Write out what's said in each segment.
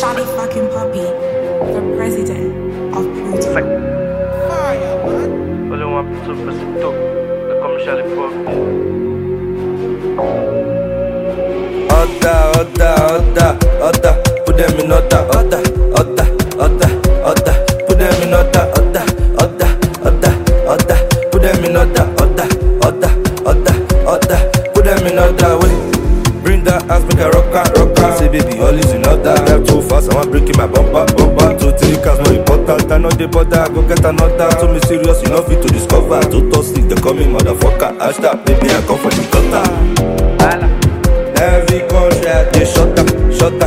Shawty fucking puppy, the president of Pluto. Fire, man. Only one person talk. They come Shawty puppy. Order, put them in order. Order, put them in order. Order, put them in order. Order, put them in order. Wait. Bring that ass, make a rocker. Say baby, all is in order. Drive too fast, I want breaking my bumper. 2, 3 cars, more important. I know the border, go get another. Too mysterious, you know fit to discover. Too toxic, they call me motherfucker. Hashtag, baby, I come for the gutter. Every country, they shut up.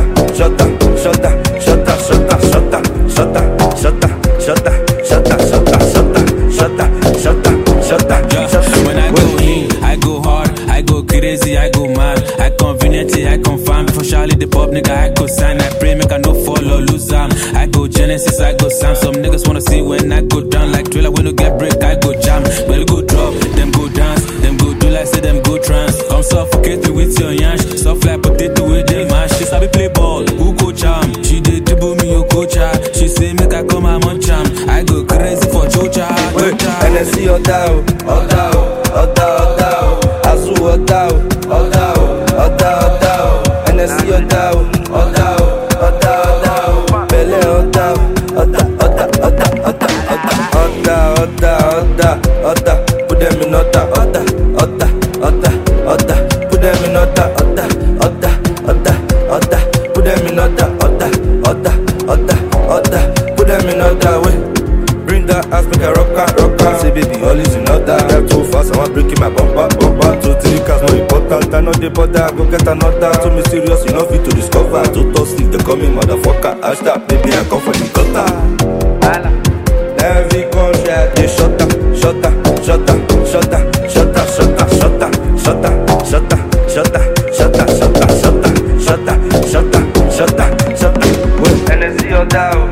When I go in, I go hard, I go crazy, I go mad. I conveniently, I confirm. Before Charlie the pop nigga, I go sign. I pray make I no fall or lose am. I go Genesis, I go Sam. Some niggas wanna see when I go down like Thriller. When you get break, I go jam. Well go drop, them go dance, them go do like say them go trance. Come suffocate me with your yansh, soft like potato with the mash. She sabi play ball, who coach am? She did dribble me, you coach her. She say make I come I'm on jam. I go crazy for Chocha. NSC order. Azu order. NSC order. Bele order. Put them in order. Order. Put them in order. Put them in order. Put them in order. Wait. Bring that ass, make a rocker. Say baby, all is in order. Drive too fast, I want breaking my bumper. 2, 3 cars, more important. I know the border, go get another. Too mysterious, you know fit to discover. Too toxic, they call me motherfucker. Hashtag, baby, I come for the gutter. Every country, they shut up. NSC order.